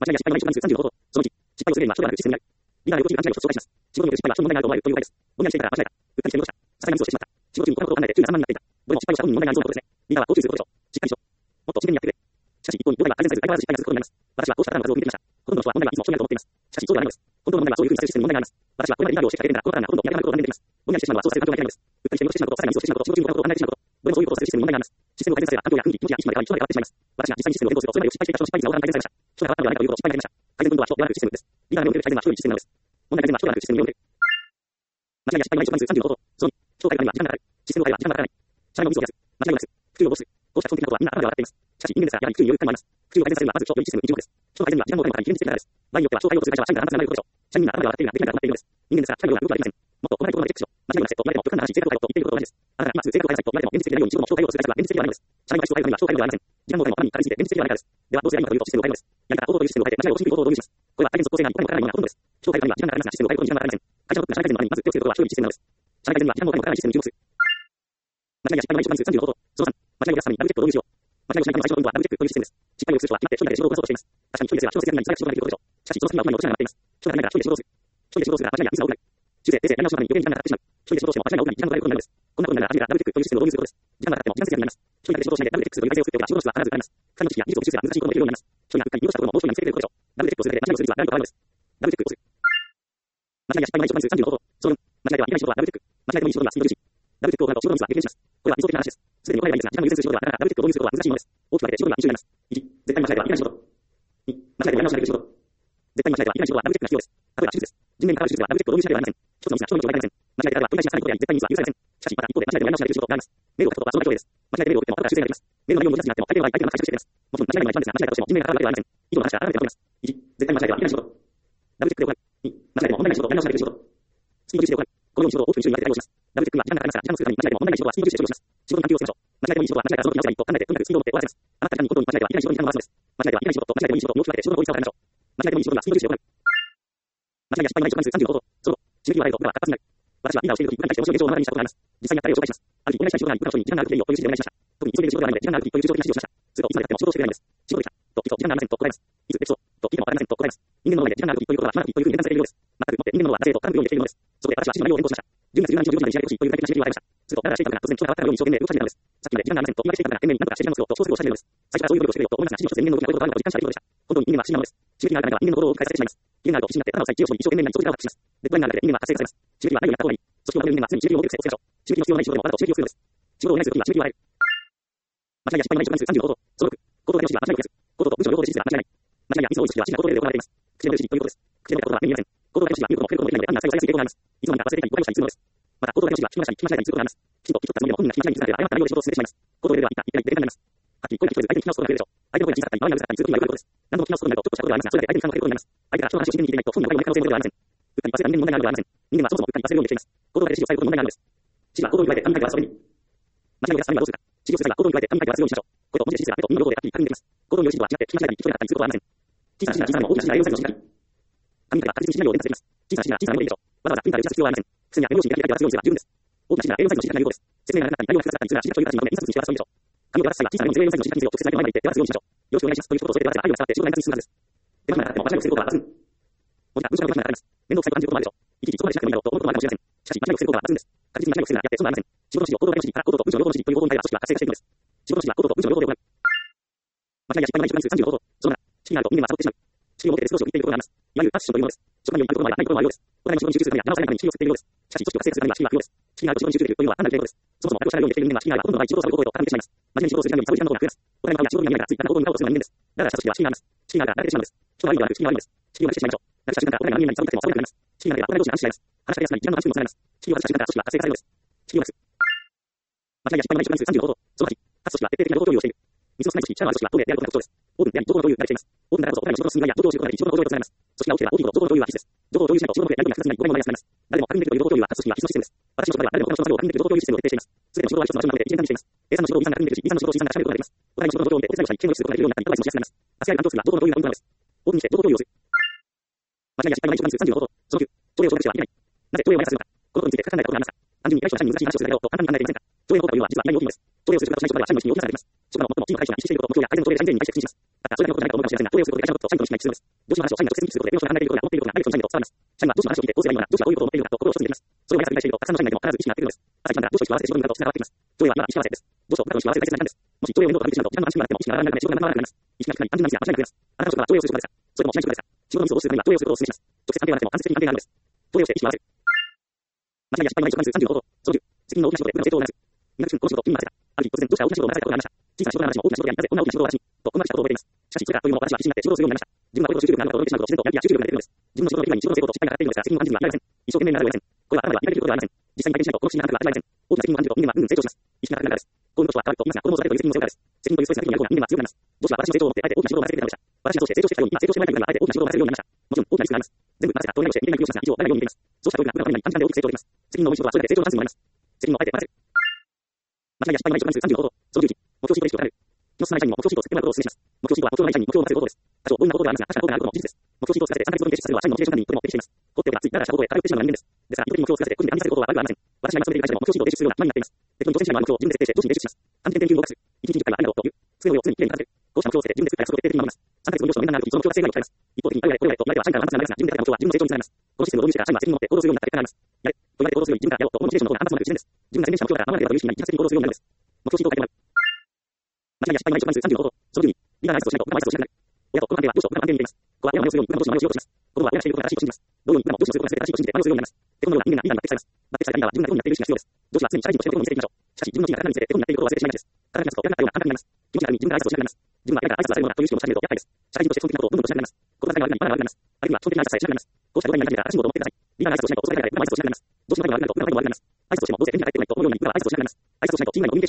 間違いや失敗の一番数35ほど。その1、失敗をするよりは人があるシステムにある。リーダーの動きが間違いを紹介します。仕事による失敗は人の問題があると思われるという場合です。ぼんやりしていたら間違えた。うっかりして戻した。ささやミスをしてしまった。仕事中にこのことを考えて急に頭になっていた。どれも失敗をした本人の問題があるそうなことですね。リーダーはこう注意することでしょう。しっかりしろ。もっと真剣にやってくれ。しかし一方に、問題は改善されず相変わらず失敗が続くことになります。私はこうしたパターンの数を見てきました。ほとんどの人は問題がいつも一緒にあると思っています。しかしそうではないのです。本当の問題はそういうふうにさせるシステムに問題があります。私はこれまでリーダーをしてきた経験からこのパターンがほとんどやらないことを断念できます。ぼんやりしてしまうのはそうさせる環境がいけないのです。うっかりして戻してしまうこと、さらにミスをしてしまうこと、仕事中にこのことを考えてしまうこと、どれもそういうことをさせるシステムに問題があります。システムを改善させれば環境や雰囲気、気持ちや意識まで変わり、人まで変わってしまいます。私が実際にシステムを変更すると、それまで失敗していた人の失敗率が大幅に改善されました。人が変わったのではないかということを失敗になりました。改善分とは人ではなくシステムです。リーダーにおける改善は人よりシステムなのです。問題改善は人ではなくシステムにおける。間違いや失敗の一番数35ほど。その2、人を変えるのには時間がかかる。システムを変えれば時間がかからない。社員のミスを増やす。間違いをなくす。服を戻す。こうした基本的なことはみんな頭では分かっています。しかし人間ですから、やはり服による負担もあります。服を改善させるにはまず人というシステムに注目です。人の改善には時間のお金もかかり、現実的なからです。場合によっては人を変えようとする会社は社員が頭がなることでしょう。社員が頭では分かっているができないから困っているのです。人間ですから、社員のような動きはできません。もっと細かいところまでチェックしろ。間違いをなくせと言われても極端な話、正確だよと言っていることと同じです。あなたが今すぐ正確を変えなさいと言われても現実的でないように人の人を変えようとする会社は現実的ではないのです。社員の人を変えるには人を変えるのではありません。時間のお金も頭にかかりすぎて現実的ではないからです。ではどうすればいいのかというとシステムを変えるのです。やり方、行動というシステムを変えて間違いをしにくい行動を導入します。これは改善速効性がいいお金もかからないようなほとんどです。人を変えるには時間がかかりますが、システムを変えることに時間がかかりません。会社の特に社会改善のためにまず手をつけることは人よりシステムなのです。社会改善には時間のお金もかからないシステムに注目する。間違いや失敗の一番数35ほど。その3、間違いを出すためにダブルチェックを導入しよう。間違いをしないための最初のポイントはダブルチェックというシステムです。失敗をする人は決まって一人だけ仕事をこなそうとしています。確かに一人ですが、人の責任に最悪仕事ができることでしょう。しかし、その先には大人に落とし穴が待っています。人がいないから一人で仕事をする。一人で仕事をするが間違いやミスが多くなる。修正、訂正、やり直しのために余計に時間がかかってしまう。一人で仕事をしても間違いが多くなり、時間がかかることになるのです。こんなことになるなら、初めからダブルチェックというシステムを導入することです。時間がかかっても時間節約になります。一人だけ仕事をしないでダブルチェックするという体制を作っておけば仕事の質は必ず上がります。二人の知識や技術を駆使すれば難しいこともできるようになります。一人がうっかり見落としたことももう一人に見せてくれることでしょう。ダブルチェックをするだけで間違いをする率は何と変わるのです。ダブルチェックをする。間違いや失敗の一番数35ほど。その4、間違えてはいけない仕事はダブルチェック。間違えてもいい仕事はスピード重視。ダブルチェックを行うと仕事の率は激減します。これは理想的な話です。すでに行えばいいんですが、時間の優先する仕事はなかなかダブルチェックを導入することは難しいものです。大きく分けて仕事には2種類あります。1、絶対に間違えてはいけない仕事。2、間違えてやり直しができる仕事。絶対に間違えてはいけない仕事はダブルチェックが必要です。例えば手術です。人命に関わる手術ではダブルチェックを導入しなければなりません。一つのミスが人の命を奪いかねません。間違えてあれば取り返しがつかないことであり、絶対にミスは許されません。しかし、また一方で間違えてもやり直しができる仕事があります。メールを書くことはその逆です。間違えてメールを送っても後から修正ができます。メールの内容を無理になっても相手の相手が解釈してくれます。もちろん間違いが一番ですが、間違えたとしても人命に関わるわけではありません。以上の話は改めてまとめます。1、絶対に間違えてはいけない仕事。ダブルチェックで行う。2、間違えても問題ない仕事、やり直しができる仕事。スピード重視で行う。このように仕事を多くの種類に分けて対応します。ダブルチェックには時間がかかりますが、時間の数のために間違えても問題ない仕事はスピード重視で処理をします。仕事の環境をつけましょう。間違えてもいい仕事は間違えた後の直せばいいと考えてとにかくスピードを持って終わらせます。あなたが時間に本当に間違えてはいけない仕事に時間を回すのです。間違えてはいけない仕事と間違えてもいい仕事を大きく分けて仕事の効率化を変えましょう。間違えてもいい仕事にはスピード重視で行う。間違いや失敗の一番数35ほど。その後、締め切りを割れるとこれは活発になる。私はリーダーをしている時、部下に対して面白い現象を目の当たりにしたことがあります。実際にやった例を紹介します。ある日、お願いしたい仕事があり、部下の人に時間があるという人をいう指示でお願いしました。特に急いでいる仕事があるので時間があるという自動的な指示をしました。するといつまでやっても仕事をしてくれないんです。仕事できた。と聞くと時間がありませんと答えます。いつできそうと聞いてもわかりませんと答えます。人間の脳内で時間があるということは暇なというふうに判断されているようです。全くもって人間の脳はなぜと単純にしているのです。そこで私は指示の内容を変更しました。12月17日を15時までに仕上げてほしいという具体的な指示を与えました。すると、あなたがしていたが突然人が変わったように一生懸命動かされたのです。さっきまで時間がありませんと言い訳していたから懸命に何とかして時間を作ろうとそうするをおっしゃるのです。最初からそういう努力をしてくれよと思いますが、指示を一つで人間の動きがどういうことがあるのかと実感した出来事でした。本当に人間は不思議なのです。締め切りがある間は人間の行動を変えさせてしまいます。期限があると必死になって頭を使い知恵を絞り一生懸命に何長時間を発揮します。デッドラインがあるだけで人間は達成させます。締め切りはないようにやった方がいい。組織を守る人間は常に締め切りを守る癖をつけましょう。締め切りの必要のない仕事でもわざと締め切りをするのです。仕事をお願いするときは締め切りを変える。間違いや失敗の一番数35ほど。その6、行動だけの指示は間違いを増やす。行動と文章の両方で指示が間違いない。間違いやミスの多い組織は指示が行動で行われています。口での指示ということです。口でのことは目に見えません。行動だけの指示は見ることも触れることもできないので、単なる作業されやすい傾向があります。いつの間にか忘れていたり誤解をしたりするのです。また、行動だけの指示は聞き間違いに通ることがあります。きちんと聞き取ったつもりでも本人が聞き間違いに気づかれば誤った内容で仕事を進めてしまいます。行動では言った、言ってない、言ってないになります。はっきり声が聞こえず相手に聞き直すことが増えるでしょう。相手の声が小さかったり、周りがうるさかったりすることにはよくあることです。何度も聞き直すことになるとちょっとしたことではありますが、それだけ相手に負担をかけることになります。相手が人の話を自然に聞いていないと本人が誤解を招く可能性もありません。うっかり忘れた人間に問題があるのではありません。人間はそもそもうっかり忘れるようにしています。行動だけで指示を最後に問題があるのです。指示は行動に加えて紙に書いてはそれに。間違いを出すためにはどうするか。指示をする際は行動に加えて紙に書いてはするようにしましょう。これと文字で指示するが手と耳の両方ではっきり確認できます。行動による指示とは違って聞き間違いに聞き取れなかったりすることはありません。小さな指示でも大きな指示が英語サイズの指示があり、紙に書けば確実にしないよう伝達できます。小さな指示は小さなものでいいでしょう。わざわざプリンターで写す必要はありません。付箋やメモ用紙に書き書きはするようにすれば十分です。大きな指示は英語サイズの指示が有効です。説明が長かったり内容が複雑だったりするなら指示が共有形にまとめ印刷物にして渡すようにしましょう。紙を渡す際は小さなメモ用紙の指示を直接相手の前に言って渡すようにしましょう。よろしくお願いしますという一言を添えて渡せば愛を伝わって仕事が円滑に進むはずです。手間暇がかかっても間違いを防ぐことは抜群。文字が文章の手間暇がかかります。面倒くさいと感じることもあるでしょう。いちいちそこまでしなくてもいいだろうと思うこともあるかもしれません。しかし間違いを防ぐことは抜群です。確実に間違いを防ぐならやって損はありません。仕事の指示を行動だけの指示から行動と文章の両方の指示という方法に変えれば組織は活性化していくのです。仕事の指示は行動と文章の両方で行う。間違いや失敗の一番数35ほど。その7、指示があると人間はサボってしまう。指示を持ってデスク同士を言っていることがあります。いわゆるパッションというものです。職場によりあることもありないこともあるようです。お互いの仕事に集中するためには邪魔をされないために指示を作っているようです。しかし組織を活性化するためには指示が必要です。指示があると仕事に集中できるというのは単なる例です。そもそも楽をしたいようにできる人間は指示があればほとんどの場合仕事をサボる行為と傾いてしまいます。真面目に仕事をする時間よりサボる時間の方が増えます。お互いの顔や仕事に見えないからついた行動に顔をするのは人間です。だからした組織は指示があります。指示があるから慣れてしまうんです。人が悪いのではなく指示が悪いのです。指示をなくしてしまいましょう。慣れした瞬間からお互いが何人にサボってもサボらなくなります。指示がなければお互い同士が安心し合います。話し合いやすい時間の短縮にもつながります。指示を外した瞬間から組織は活性化されるのです。指示をなくす。間違いや失敗の一番数35ほど。その8、各組織は徹底的な情報共有をしている。ミスをしない組織、社のある組織はトールであることが特徴です。オープンであり、情報の共有が慣れています。オープンだからこそお互いの仕事の進み具合や情報を知ることができ、仕事の効率をつながります。組織が大きければ大きいほど情報の共有は必須です。情報を共有しないと仕事のやり取りが複雑になり、誤解もマイナスになります。誰でも確認できる情報共有は各組織は必須のシステムです。私の職場では誰でも他の職場でを確認できる情報共有システムを徹底しています。すべての仕事は一つの場所なので一元管理しています。A さんの仕事を B さんが確認できるし、B さんの仕事を C さんが確認できることができます。お互いの仕事の状況を見てお手伝いをしたり、意見をすることができるようになったり、アドバイスもしやすくなります。助け合い担当するが情報の共有がポイントなのです。オープンにして情報共有をする。間違いや失敗の一番数35ほど。その9、条例を承諾してはいけない。なぜ条例をマイナスするのか。このことについて書かないことがありますか。単純に依頼者が社員に難しい話をするだけだろうと簡単に考えていませんか。条例の効果というのは実は意外に大きいのです。条例をする仕事としない職場では社員の意識に大きな差が出ます。職場の最もチームの会長が意識していること、目標や改善の条例が全員に対して口にします。また、それだけのことじゃないかと思うかもしれませんが、条例をすることで会社のことと社員との意識が一致するのです。 上司は話を社員が直接にすることで、上司が考えていることが思っていることがないと社員と伝わります。社員は上司の話を聞いて、こうすればいいのだ、上司はどういうことを思っているのかと心を一つに入れます。それを毎朝繰り返していると、たくさんの社員がいても必ず意識がなっているのです。朝一番から上司と意識を合わせて仕事に向かうとつながっていきます。上司は今意識合わせです。上司と部下と意識を合わせる大切な時間です。もし上司を面倒と感じてしまうと、時間の安心がなっても意識が上がらなくなって仕事が長くなります。意識が低くなり安心なミスや間違いが増えます。あなたの職場は上司をする職場ですか？それともしない職場ですか？仕事のミスを防止するためには上司をすることをお勧めします。直接関係がなくても間接的に関係があるのです。上司をして意識を合わせる。間違いや失敗のない職場に35歩。その10、責任の大きな仕事で部の成長を促す。2月、この仕事を君に任せた。ある日、突然上司は大きな仕事を任せたことがありました。小さな仕事の話も大きな仕事でなぜこんな大きな仕事を私にとこんなしたことを覚えています。しかし、それからというのも私は必死になって仕事をするようになりました。自分がこれほど集中力があるのか驚いてしまうと、自然とやる気や集中力が出てくるのです。自分の仕事の以外に仕事の成功と失敗がかかっているのですが、責任を感じるには至りません。一生懸命にならざるを得ません。これは頭では理解できることではありません。実際に体験しないとこの不思議な感覚が味わえません。大きな責任を感じると人間はぐんぐん成長します。意識が高くなるからです。こういうことは変わると皆さんが子供を育てるという責任のせいからです。責任というストレスが低くなると人間は強くなります。上司は私の成長を持ってあえて大きな仕事を任せてくれたのでした。私が上司で成長してきたように今成長してもらいたい部下にはあえて大きな仕事を任せるようになりました。もちろん大きなリスクがあります。全部任せたと同じして見えないふりをしますが、以上、誰がように見ています。上司は部下が部下のために短時間で大きく成長できます。責任の重い仕事はそれだけ成長の数にもなります。責任をあえて任せる。間違いや失敗のない職場に35歩。その11、目標シートで意識を高める。気の進まない社員にも目標シートを作ってもらうことをお勧めします。目標シートは目標のない社員に目標を任せることです。多少どんなことでありますが、確かなことがあることも事実です。目標シートを作らせて3ヶ月ごとに提出されるのは社員のモチベーション管理にとても適しています。放っておけばついながらしたことへ偏ってしまうのが人間です。ですから、意図的に目標を作らせて個人で管理させることは悪くありません。私が今勤めている会社でも目標シートを提出するような決まりになっています。適当に挑戦しないのは目標を自分で設定して上司に提出します。短時間研究を合格する。1日10回はありがとうという。机の上を常にきれいに片付ける。こうした目標を設定自分で作った約束を徹底的に守ります。3ヶ月後に上司の面談があるとき、その目標が正解を伝えます。一方的にあれやれこれやれと言われては社員から満足なりますが、自分で立てた目標は自分の成長につながります。このシステムを導入してから社員は責任を持って行動するようになった結果があります。やれと言われて行動するより自分からやろうとこのモチベーションの方が反発もなく自然です。自分が宣言した目標から守られればという意識になり、自発的に行動するようになるのです。目標シートを書いてもらう。間違いや失敗のない職場に35歩。その12、リーダーが挨拶をしないと部下も挨拶をしなくなる。親と子の関係は上司と部下の関係に似ています。子は親の真似をするように部下も上司の真似をしようとします。子供は親がしていることが正しいと信じます。同様に部下も上司のすることが全て正しいと信じて真似をするようになります。テコのような人間がリーダーに抜擢されます。抜擢されたリーダーは自分がどこになっている意識が必要です。上司は常にチャレンジとしてテコになっていることを忘れてしまいがちです。社員としてテコになっていることを忘れてしまいがちです。働き出すと親がなったような感覚になります。気持ち悪いに自分が挨拶をしなくなります。自分が誰か挨拶をされるようなという意識を持ち始めると、やっぱりです。社員として尊敬できることをどんどん持ち始めると、やっぱりです。相手には尊敬できないバナナがあります。相手には尊敬できないバナナがあります。こうした状態になります。私のことを思ってください。リーダーが挨拶をしないと、それだけで部下も挨拶をしなくなります。上司の前に悪くなると、部下の前に悪くなります。挨拶をしてもどうせ手に入ってこないと思うように部下は挨拶をしなくなります。挨拶をしないとチーム内のコミュニケーションが自然とチームワークが悪くなります。どのようなチームワークであろうと、そんなコミュニケーションであろうと、そんなコミュニケーションでやろうと、そんなコミュニケーションがチームワークについて謙虚になり、自然とチームワークが悪くなります。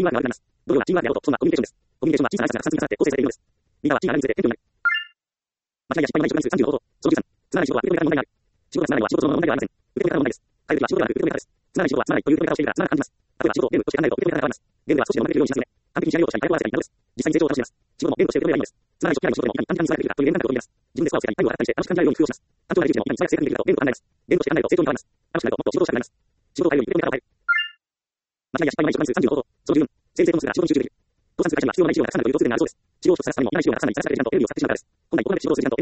間違いや失敗のない職場について35歩。その13、つまらない仕事は受け止め方に問題がある。仕事がつまらないのは仕事の問題ではありません。受け止め方の問題です。変える時は仕事ではなく受け止め方です。つまらない仕事はつまらないという受け止め方をしているからつまらなく感じます。例えば仕事をゲームとして考えると受け止め方が変わります。ゲームは少しでも負けているようにしますよね。完璧に仕上げようとしたり、タイプを合わせたりなどです。実際に成長を楽しめます。仕事もゲームとして受け止めればいいのです。つまらない嫌いな仕事でもいかに短時間に見せられているかというゲーム感覚を見ます。自分でスコアをつけたり、タイムを上がったりして楽しく感じられるように工夫をします。単調な技術でもいかに早く正確にできるかとゲームと考えます。ゲームとして考えると成長に変わります。楽しくなるともっと仕事をしたくなります。仕事を変えるように受け止め方を変える。間違いや失敗のない職場について35歩。その14、整理整頓するが仕事に集中できる。倒産する会社には必要のない資料がたくさんあるという共通点があるそうです。資料を一つ探すためにもいらない資料がたくさんあり、再生されている時間とエネルギーを割ってしまうからです。本来ここまで仕事をする時間とエネルギーを探すという行為まで再開してしまいます。仕事がなくならず倒産してしまうのです。仕事がなくならず倒産してしまうのです。仕事がなくならず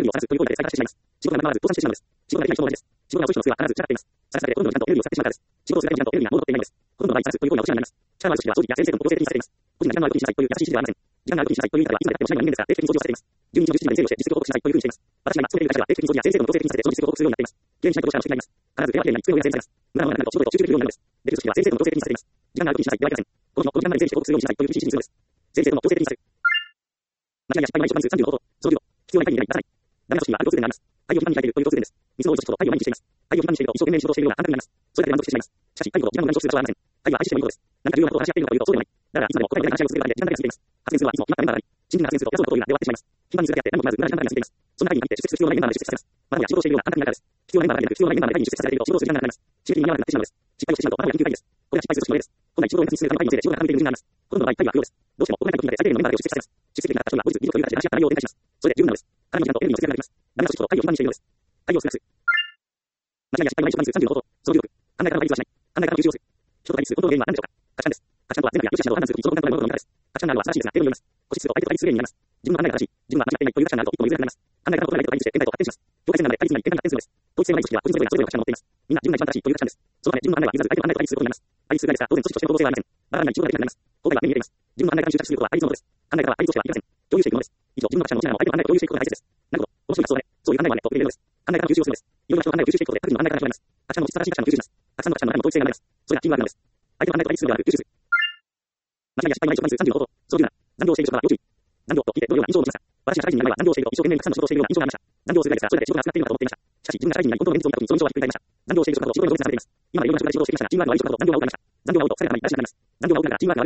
仕事の数は必ず散らかっています。再生されて多くの時間とエネルギーを使ってしまうからです。仕事をするだけの時間とエネルギーが戻っていないのです。ほとんどの場合に探すという行為が落ちないのです。ほとんどの場合に探すという行為が落ちないのです。社会の組織は総理や先生との強制的にされています。個人が時間のあることにしなさいという優しい指示ではありません。時間があることにしなさいという言い方はいつまでやっても社員の人間ですから定期的に掃除をさせています。12日の17時までに整理をして実績を報告しなさいというふうにしています。私が今勤めている会社では定期的に掃除や先生との強制的にさせてその実績を報告するようになっています。きれいにしないとどうしたらもしなります。必ず電話機に机をや先生です。無駄なものがなくなると仕事へと集中できるようになるのです。出る組織は先生との強制的にさせています。時間があることにしなさいと言われていません。この時間までに整理して報告するようにしなさいという指示にするのです。整理整頓も強制的にされる。間違いや失敗のない職場について35歩。その15、必要な会議になりなさい。ダメな組織はある共通点があります。会議を時間に開いているという共通点です。水を落とすことと会議を毎日しています。会議を時間にしていると一生懸命に仕事をしているような感覚になります。それだけで満足してしまいます。しかし、会議ほど時間を無駄に消費する場所はありません。会議は愛してもいいことです。何か重要なことを話し合っているのかというとそうでもない。だからいつまでも答えのない話し合いを続けるだけで時間だけが過ぎています。発言するのはいつも決まったメンバーがあり、新人が発言するとよそのことを言うなで終わってしまいます。頻繁に続けてやって何も決まらず無駄な時間だけが過ぎています。そんな会議に限って出席する必要のないメンバーまで出席させます。または仕事をしているような感覚になるからです。必要なメンバーがいなく必要なメンバーまで会議に出席させられると仕事をする時間がなくなります。刺激に間に合わなくなってしまうのです。失敗をしてしまうとまたもや緊急会議です。これは失敗する組織の例です。本来仕事を円滑に進めるための会議のせいで仕事が傾いている人があります。ほとんどの場合会議は不要です。どうしても行いたい時にだけ最低限のメンバーだけを出席させます。出席できなかった人には後日議事という形で話し合った内容を展開します。それで十分なのです。彼の時間とエネルギーの節約ができます。ダメな組織ほど会議を頻繁にしているのです。会議を少なくする。間違いや失敗のない職場について35歩。その16、考え方の対立はしない。考え方の吸収をする。人と対立する本当の原因は何でしょうか。価値観です。価値観とは全部や良し悪しなどを判断するときにその根幹となるものの見方です。価値観があるのは正しいですが、定論によります。固執すると相手と対立する原因になります。自分の考えが正しい、自分は間違っていないという価値観があると一歩も譲れなくなります。考え方の異なる人と対立して現代と発展します。境界線なので対立なり喧嘩が発展するのです。統一性のない組織は個人それぞれがそれぞれの価値観を持っています。みんな自分が一番正しいという価値観です。そのため自分が一番正しいという価値観です。そのため自分の考えは言いづらい、相手の考えは言いづらいということになります。対立するがですが、当然組織としての構成はありません。対立するがですが、当然組織としての構成はありません。バランスに中でなります。交代は見えています。相対は目に見えています。自分の考えが集着することは対立のものです。考え方は対立としてはありません。共有していくものです。以上、自分の価値観の持ちながらも相手の考えを共有していくことが大切です。なるほど。面白い発想だね。そういう考えはね、と言えるのです。考え方の吸収をするのです。いろんな人の考えを吸収していくことで、各自の考え方が広がります。価値観の質正しい価値観を吸収します。たくさんの価値観の中でも統一性が生まれます。それがチームワークなのです。相手の考えと対立するのではなく吸収する。間違いや失敗のない職場について35歩。その17、残業をしている職場は要注意。残業と聞いてどのような印象を持ちました。私が社会人になる前は残業をしていると一生懸命にたくさんの仕事をしているような印象がありました。残業をするだけですが、それだけ仕事が少なくなっているのかと思っていました。しかし自分が社会人になり本当の現実を見たときにその印象はひっくり返りました。残業をしている職場と仕事に同時にされています。今までいろんな職場で仕事をしてきましたが、チームワークの悪い職場と残業が多くなりました。残業が多いとされたために大事になります。残業が多くなるからチームワークが悪くなると言ってもいいでしょう。一番強い時は次の年には次の年には35まで仕事をさせたり、あるいは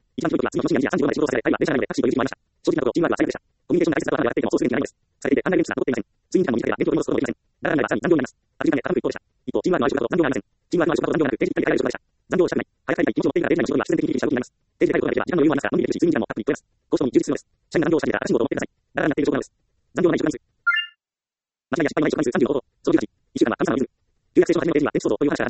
35まで仕事をさせたり、あるいは電車などチームワークは最悪でした。正直なところチームワークは最悪でした。コミュニケーションの大切さは分かっていても、そうするべきではないのです。されていて、考える率が残っていません。ツインターも短いから勉強に戻すこともできません。ツインターも短いから勉強に戻すこともできません。だから残業になります。ある時間で傾く一方でした。一方、チームワークの悪い職場と残業がありません。チームワークの悪い職場と残業がなく、定時に帰れる職場でした。残業をしたくない。早く帰りたい。気持ちを持っているから、電車に仕事が必然的にしたことになります。定時で帰ることができれば、時間の余裕もありますから、のんびりできるし、ツインターも各一方です。コストに充実するのです。社員が残業をしたいから、新しいことを持ってください。だからなっている職場なのです。残業のない職場について。間違いや失敗のない職場について35歩。その18、1週間は神様のリズム。旧約聖書の初めのページには天地創造という話から始まります。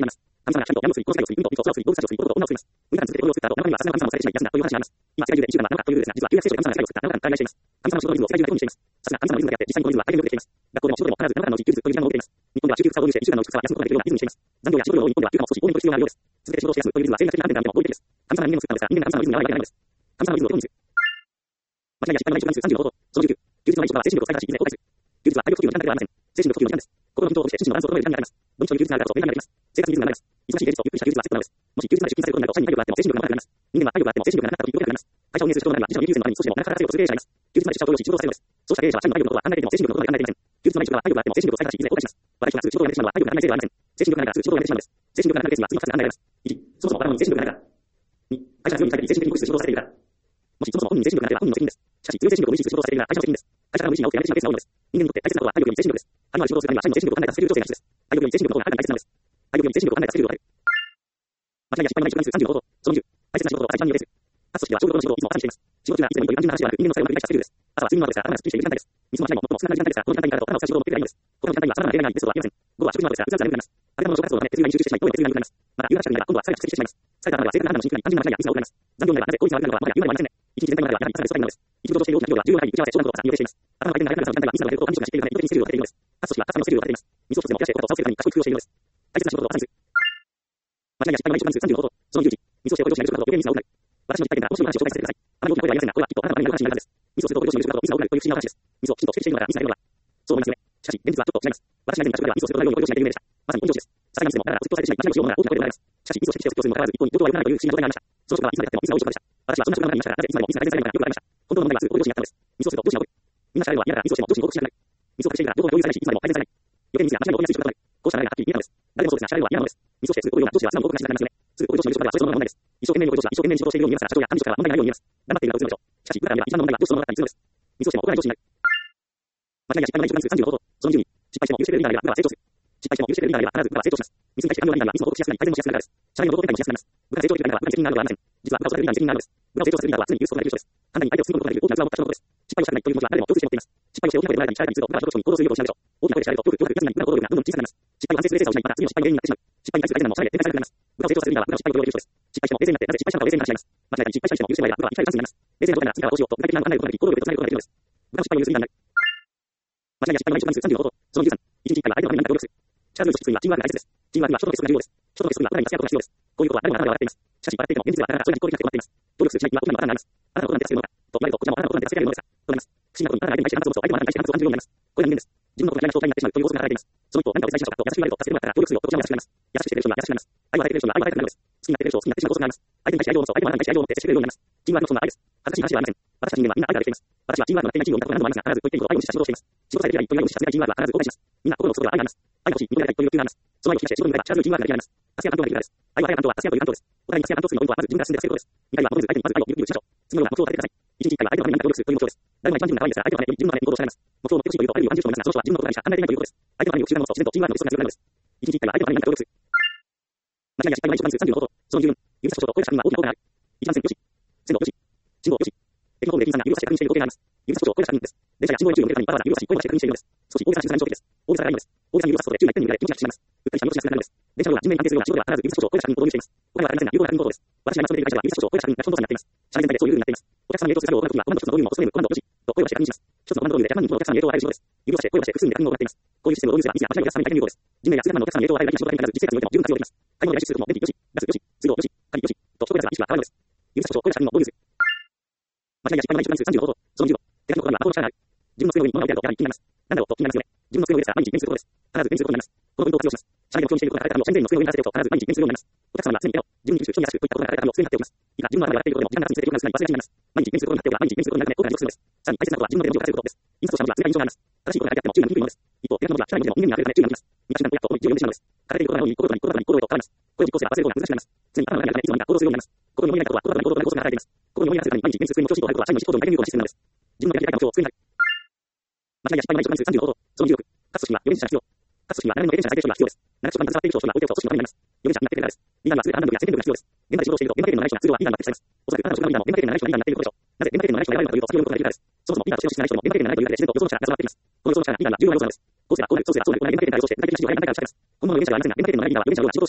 神様が社会と親の推、この世界を推、運と理と空を推、動物たちを推、心と女を推ます。6日間続けてこれを作った後、7日にはさすがの神様をされてしまい、休んだという話があります。今、世界中で1週間が7日というルールですが、実は旧約聖書で神様が世界を作った7日間滞在しています。神様の仕事のリズムを世界中で保持しています。さすが神様のリズムだけあって、実際にこのリズムは大変よくできています。学校でも仕事でも必ず7日間のうち休日という時間を設けています。日本では週休2日を導入して1週間のうち2日は休むことができるようなリズムにしています。残業や仕事量が多い日本では休暇も少し多めにと必要があるようです。続けて仕事をして休むというリズムは生理的な判断でも合理的です。神様が人間を作ったのですが、人間が神様のリズムに合わないわけではないのです。神様のリズムをどうにする。間違いや失敗のない習慣数36法。その19。休日のない習慣は精神力を使い方し、いずれ後悔する。休日は体力呼吸の時間だけではありません。精神力呼吸の時間です。心の緊張をほぐして、心身のバランスを整える時間になります。土日に休日があるからこそ便利になります。生活にリズムがあります。忙しい平日とゆっくりした休日はセットなのです。もし休日まで出勤されることになると、社員に体力があっても精神力が持たなくなります。人間は体力があっても精神力がなかった時、病気がなります。会社を運営する人となるには、自社の有給制のあるに少しでも長く働かせようとする経営者がいます。休日まで出社を投与し、仕事をさせるのです。そうした経営者は社員の体力のことは考えていても精神力のことまで考えていません。休日まで出社は体力があっても精神力を使い方し、いずれ後悔します。私がすぐ仕事を辞めてしまうのは体力がないせいではありません。精神力がないからすぐ仕事を辞めてしまうのです。精神力がなくなるケースには次の2つが考えられます。1、そもそも我々に精神力がないから。2、会社が強いに対して精神的に固執する仕事をさせているから。もしそもそも本人に精神力がなければ本人の責任です。しかし、強い精神力を無理して仕事をさせているなら会社の責任です。会社から無理し直してやめてしまうケースが多いのです。人間にとって大切なことは体力より精神力です。羽のある仕事をするためには社員の精神力を考えたスケジュール調整が必須です。体力より精神力の方がはるかに大切なのです。体力より精神力を考えたスケジュールを立てる。間違いや失敗のない習慣数35法と、その20。大切な仕事を最短に予定する。各組織は少額の仕事をいつも管理しています。仕事中がいつでもいいという単純な話ではなく、人間の作用を繰り返したスケジュールです。朝は睡眠の後ですが、頭がすっきりしている時間帯です。水も間違いも最も少なくなる時間帯ですが、この時間帯に体と頭を使う仕事を持っているのです。この時間帯には様々な例外があり、ベストはありません。午後は食事の後ですが、うつらく眠くなります。ある程度の消化活動のため、血流が集中してしまい、脳へ血流が良くなります。また、夕方近くになれば今度は疲れが蓄積してしまいます。疲れた頭では正確な判断のしにくくなり、単純な間違いやミスが多くなります。残業になればなぜ効率が悪くなるのかまだ言うまではありませんね。一日全体の中ではやはり疲れるのです。一日労働している大きな量は重要な会議、打ち合わせ、商談とかに予定しています。頭の回転が速くなる時間帯はミスが出ることを管理職が知っているため、意図的にスケジュールを立てているのです。各組織は各社のスケジュールを立てています。ミスを一つでも減らして効果を下げるために賢い工夫をしているのです。大切な仕事を管理する。間違いや失敗のない習慣数35法と、その20。ミスをしておりをしない習慣と余計にミスが多くなる。私の実体験から面白い話を紹介させてください。あまり大きな声ではありませんが、これはきっとあなたのためになる話になるはずです。ミスをするとおりをしない習慣とミスが多くなるという不思議な話です。ミスをきちんと指摘しているのがミスが減るのだ。そう思いますよね。しかし、現実はちょっと違います。私が以前の職場ではミスをするとないようにおりをしないという命でした。まさにおり上司です。さすがにミスでも、だからずっとされてしまい、間違いをしようものが大きな声で言われます。しかし、ミスを指摘しておく必要するのも変わらず、一向に行動は良くないという不思議なことがありました。その職場はいつまで経ってもミスが多い職場でした。私はそんな職場の中にいましたが、なぜいつまでもミスが改善されないのかよくわかりました。本当の問題はすぐおり上司にあったのです。ミスをすると上司が怒る。みんな社員は嫌だからミスをしても上司に報告しなくなる。ミスを隠しているから情報が共有されないし、いつまでも改善されない。余計にミスが間違いの起きやすい職場だ。こうした流れがはっきり見えたのです。誰でもそうですが、社員は嫌なのです。ミスをしてすぐ怒るような上司は素直に報告がしなくなりますよね。すぐ怒る上司のいる職場ではそれそのものが問題です。一生懸命に怒る上司は一生懸命に仕事をしているように見えますから、社長や管理職からは問題ないように見えます。頑張っているから打つのでしょう。しかし、部下から見れば一番の問題は上司そのものだったりするのです。ミスをしても怒らない上司になる。間違いや失敗のない習慣数35法と、その20に、失敗しても許してくれるリーダーがあれば部下は成長する。失敗しても許してくれるリーダーがあれば必ず部下は成長します。ミスに対して寛容なリーダーはミスを報告しやすくなり、改善もしやすくなるからです。社内の動向展開もしやすくなります。部下が成長できるから部下に責任があるのではありません。実は部下を育てるリーダーに責任があるのです。部下を成長させるリーダーは常にユースとなれる人です。簡単に相手を包み込むことができる大きな器を持った人のことです。失敗をしたくないという気持ちは誰でも共通して持っています。失敗をして大きな声で言われたり聞かれたりすると、部下は人として行動するようにしないでしょう。大きな声で知られると、よくやつになり、部下の行動力がどんどん小さくなります。失敗を反省する冷静さを失い、また次の失敗の原因になってしまう。失敗に対する改善も社内で展開されるようになります。部下を成長させるリーダーは部下の失敗を許容できる人です。失敗しても冷静になって、なぜ失敗したのかを冷静に話し合います。間違いに失敗したりしても許してもらえば部下は一回チャンスになります。冷静な状態なら次からどうしようと具体的な案を考えることができ、行動力でつなげることができるのです。部下の失敗を許すリーダーになる。間違いや失敗のない習慣数35法と、その13。一日一回は相手のために何か努力する。力強い組織にはチームワークが大切です。チームワークには人と結束が重要です。人と結束には部下に助け合うことが必要です。こういうことは誰もが頭で笑っています。しかし、笑っていても現実はなかなかそれが実行できなくて困っています。努力する社員にはこんなのがあります。あなたのことなんて助けるのかと言われると、こちらもあなたのことなんて助けられるのですかとなります。不思議なことにあなたが相手に対して話すと相手もあなたに対して話すを感じるようになります。これが人間です。自分のことが嫌いな状態になってしまうという要素が働いています。その一方、何かを手伝いしましょうかと優しく言われると助けてもらったら協力するよとこちらも優しくなります。優しくしてくれる人には優しくなります。愛を与えてくれる人には愛を与えたくなるのです。好きになってくれる人を好きになってしまう要素があります。相手に対して愛情を持つと相手もあなたに対して愛情を持って接してくれるようになります。チームワークのそんな愛です。恥ずかしい話ではありません。私たち人間はみんな愛ができています。私はチームワークのなっていないチームを見たことが何度もありますが、必ずと言っていいことを愛を無視した仕事をしています。仕事さえできないという愛を無視したチームワークは必ず後悔します。みんな心の底では愛があります。愛が欲しい、認められたいという欲求があります。その愛を引き出して仕事に向かえば力強いチームワークができるようになります。助け合う担当ができるからです。愛は早い担当は助け合うという担当です。お互いに助け合う担当するのポイントはまず自分から進んで助けることです。二回は求めず相手にまず愛をゆっくりしましょう。次のような目標を立ててください。一日一回は相手のために何か努力するという目標です。誰もが一番自分が可愛いですが、相手のために自分のために行動しられます。目標を持ってほしいというと、ある意味安住と思いますが、その人は自分のことにしか考えていないということです。相手のためによく習慣を持つと自然とチームワークのベストが強くなるのです。一日一回は相手のために何か努力する。間違いや失敗のない習慣数35法と、その14。指差しことこういう写真は大きな効果がある。一番線よし。線路よし。信号よし。駅のホームで金さんが指差し確認している光景があります。指差しことこういう写真です。電車や信号に注意を向けるためにわざわざ指差し声をして確認しているのです。少し大げさな習慣に衝撃です。大げさがいいのです。大げさに指差すことで注意が一点に向けられ、気持ちが縮まります。うっかりした見落としなくなるのです。電車のような地面に安定するような仕事では必ず指差しことこういう写真を導入しています。他にはありませんが有効な確認方法です。私が今勤めている会社では指差しことこういう写真が基本動作になっています。社内全体でそういうルールになっています。お客様に映像作業を行うときはコマンド一つのボリュームを恐れるコマンドよしと声をして確認します。一つのコマンドボリュームで100万人のお客様に映像を与える仕事です。指をして声をして複数人で確認を行っています。こういうシステムを導入すればミスが間違いなく出さない大変有効です。人名や数百万のお客様に映像を与えるだけの仕事が必ず実生活においても十分活用できます。買い物や支出することも電気よし、ガスよし、水道よし、鍵よしと一声出せば意識は変わるのです。指差しことこういう写真を導入する。間違いや失敗のない習慣数35法と、その15。手紙の心には魔法の力がある。自分の机の上に物が置いてあるとやはり気になります。なんだろうと気になりますよね。自分の机の上ですから毎日目にすることです。必ず目にすることになります。このポイントを活用します。社内で目標にしていることが書かれた紙を社員全員の机の上に立てておくと必ず毎日目にするようになります。お客様には常に見てよ。自分に厳しく人に優しくといったことが書かれた紙を机に貼っておきます。いいか、自分の頭で笑っていることでも時間が経つにつれて記憶が薄くなり忘れがちになります。毎日目にすることになっておけば毎日目にすることになるため後悔によくするのです。さらに大切なことは自分の手の字を書かせることです。印刷をした文字は次が印象があります。正しいことが書いてあっても注意が向くものです。一方、手書きの文字は社内の文字でも人間にあふれるため注意が向きます。見た瞬間とやっと重い字を読んでしまうのです。書かれていることがないように心とに心とに心とに心とと変わります。これを実行すれば忘れることが難しくなります。常に頭の中にあるためいつの間にか行動するようになります。心に思いないことは心とに行動とに構想が働いています。心に思いないするために毎日目にする机に目標を入れることは社員の思考とに大変有効なシステムなのです。自分のやりたいことを机に貼る。間違いや失敗のない習慣数35法と、その16。各組織には予言者が必要。各組織には長年の経験者が必要です。長く職場に携わっている人を人が置いておくと組織のためになります。予言者になってくれるからです。リーダーにはすべて判断力や責任力が必要です。現場で仕事をしていると現場経験のない人が通常はリーダーになってくださいます。おそらくあなたの職場のリーダーも現場経験のない人がリーダーになっていることでしょう。なぜ現場経験のない人が選ばれるのかというと、先ほどのことが偉いのかというと、そもそもリーダーとしての資格がないことができるからです。そもそもリーダーとしての資格がないことができるからです。この予想の力があなたの重要な要素なのです。こうすればこうなる、そうすればそうなる、これは現場経験から予想して、具体的な指示を早く何かから仕掛けます。本物の予言者ではありませんが、現場経験のないリーダーは予言者のような仕事をしないといけない。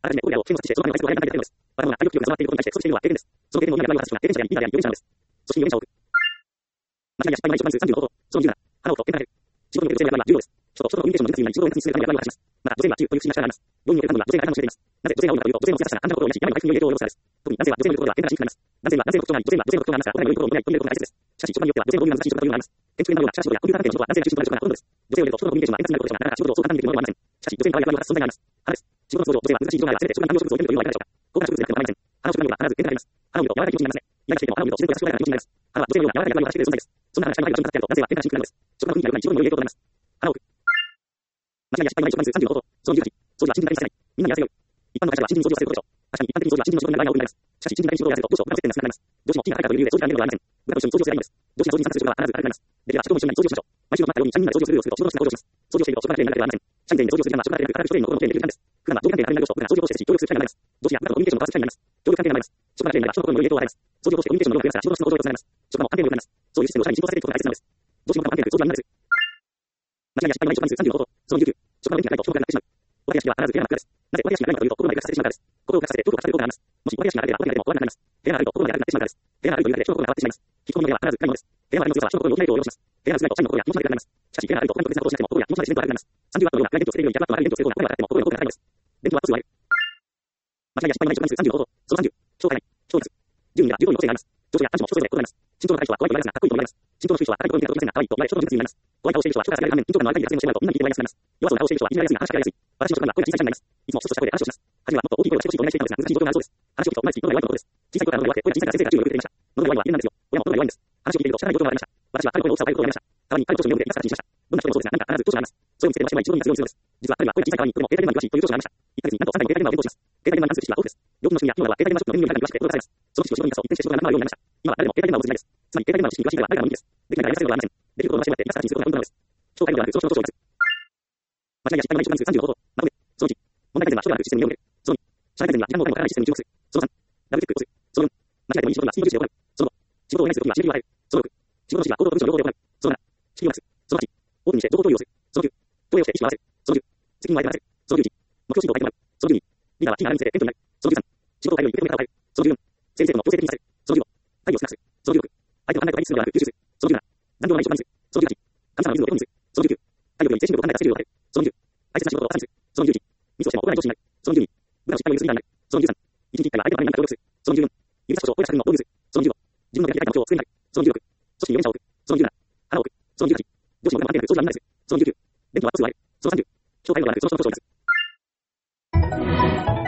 あらかじめオーダーを検索して、その場合の対策を早めているのです。我々は愛欲求が備わっていることに対して、そうしているのは停電です。その停電の原因は私は停電者やリーダーや預言者なのです。組織に預言者を置く。間違いや失敗のない一番数30の方法。その17、花をと変化れる。仕事における女性の役割は重要です。人と人とのコミュニケーションの術により仕事を円滑に進めるための役割を果たします。また、女性には自由という不思議な力があります。論による感度は女性が頭をしています。なぜ女性が多いのかというと、女性の優しさが感情の心を養し、病の回復に良い影響を及ぼすからです。特に男性は女性の言うことが健康な真実になります。男性は男性の特徴があり、女性は女性の特徴がありますが、お互いの良いところを見ないということが大切です。しかし、職場によっては女性の語彙が難しい職場というのがあります。建築現場のような社仕事やコンピューター関係の仕事は男性が中心となる職がほとんどです。女性を入れると人とのコミュニケーションは円滑になることでしょうが、なかなか仕事をそう簡単にできるものではありません。しかし、女性に代わり役割を果たす存在があります。花です。仕事の相乗、女性は難しい事情があれば、せめて職場に観葉植物を置いてみるというのはいかがでしょうか。高価な植物でなくても構いません。花を職場に置くと必ず変化があります。花を見ると柔らかい気持ちになりますね。依頼していても花を見ると自然と優しく穏やかな気持ちになります。花は女性のような柔らかい役割を果たしてくれる存在です。そんな花が社会に役に立っていると、男性は変化が深刻なのです。職場の雰囲気が良くなり、仕事に良い影響となります。花を置く。間違いや失敗のない職場に数30の方法。その18、掃除は新人化にさせない。みんなにやらせよう。一般の会社では新人に掃除をさせることでしょう。確かに一般的に掃除は新人の仕事になる場合が多くなります。しかし、新人だけに仕事をやらせると、どうしても部下の接点が少なくなります。どうしても金が入ったという理由で掃除ができるのではありません。部下と一緒に掃除をすればいいのです。上司が掃除に参加する仕事は必ず悪くなります。できれば社長も一緒に掃除をしましょう。毎週の末から4人3人まで掃除をするようすると、仕事の質が向上します。掃除をしていると、職場が綺麗になるのではありません。社員全員掃除をするような職場ではなく、働く人全員の心の綺麗にできる時間です。普段は上下関係がある上司と部下が掃除を通して協力する機会になります。上司や部下とのコミュニケーションを交わす機会になります。協力関係があります。職場が綺麗になれば人の心に良い影響を与えます。掃除を通してコミュニケーションの量が増えますから、仕事の質の向上につながります。職場も関係が良くなります。そういうシステムを社員に浸透させていくことが大切なのです。上司の部下も関係なく掃除はみんなです。間違いや失敗のない職場に数30の方法。その19、職場の元気がないと人がなくなってしまう。お化け屋敷は必ず部屋が真っ暗です。なぜお化け屋敷がないのかというと、心が劣化させてしまうからです。心を劣化させて、強度を化させることがあります。もしお化け屋敷がある部屋はお化けが出ても怖くなります。部屋があると心が柔らかくなってしまうからです。部屋があるというだけで人の心が変わってしまいます。引きこもりの部屋は必ず暗いものです。部屋の明るいの強さは人の心に大きな影響を及ぼします。部屋が少ないと社員の心や気持ちまで暗くなります。しかし、部屋があると他に特別なことをしなくても心や気持ちまで自然と明るくなります。30ワットのような暗い電気をつけるように逆ワットの明るい電気をつける方が声が高くても心の声が高いのです。電気はワット数を割る。間違いや失敗のない職場に数30の方法。その30、紹介ない。人物。10人や15人の個性があります。上司や幹事も人それぞれ異なります。身長の高い人は怖いと言われますが、かっこいいと言われます。身長の低い人は高いところに見たときませんが、可愛いと言われ、人の人物になります。怖い顔をしている人は人が好かれる反面、緊張感のある相手にしてしまうとみんなに聞いてもらいやすくなります。弱そうな顔をしている人はいじられやすいが話しかけられやすい。私の職場には声が小さい社員がいます。いつもそっとした声で話をします。初めはもっと大きい声をしてほしいとお願いしていたのですが、難しい状況があるそうです。話を聞くとうまいし、喉が弱いとのことです。小さい声から喉が弱くて、声が小さいから先生が注意を呼びかけていました。喉が弱いのは犬なんですよ。親も喉が弱いんです。話を聞いていると仕方ない状況がありました。私は彼の声の大きさを変えることがありました。代わりに彼の長所を読んでいますから気にしました。どんな人でもそうですが、何か必ず長所があります。それを見つけては一度に活用にするのです。実は彼は声が小さい代わりにとても携帯電話に詳しいという長所がありました。1ヶ月になんと3回も携帯電話を検討します。携帯電話に関する知識は豊富です。料金の仕組みや機能などは携帯電話ショップのメニューの中に詳しくて驚かされます。その知識を仕事に生かすと一転して仕事が楽になるようになりました。今は誰でも携帯電話を持つ時代です。つまり携帯電話の知識に詳しい人は誰でも人気です。できないからやらせるのではありません。できることを回してもらって生かす形にすることが本当なのです。紹介のではなく、その人の長所を生かす。間違いや失敗のない職場に数30の方法。まとめ。その1、問題改善は人ではなくシステムに身を向ける。その2、社内改善には時間効果のかからないシステムに注目する。その3、ダブルチェックをする。その4、間違えてもいい仕事にはスピード重視で行う。その5、仕事を依頼するときには締め切りを与える。その6、仕事の指示は行動と文章の両方で行う。その7、仕切りを渡す。その8、オープンにして情報共有をする。その9、投影をして意識を合わせる。その10、責任を相手に任せる。その11、目標進行を書いてもらう。その12、リーダーは気があるについて謙虚になる。その13、仕事を変えるように受け止め方を変える。その14、整理整頓の強制的にさせる。その15、会議を少なくする。その16、相手の考えとかにするのではなく吸収する。その17、残業のない職場にする。その18、神様の水を世にする。その19、体力より精神力を考えたスキルを与える。その20、大切な仕事を朝にする。その21、ミスをしても怒らない上司になる。その22、部下の失敗を許すリーダーになる。その23、一日一回は相手のために何か協力する。その24、許したことを声出するのを導入する。その25、自分の磨きたい目標を作りになる。その26、組織に預言者を置く。その27、腹を置く。その28、上司の部下も安定なく掃除はみんなでする。その29、電気はワット数を割る。その30、紹介のではなくその人の長所を生かす。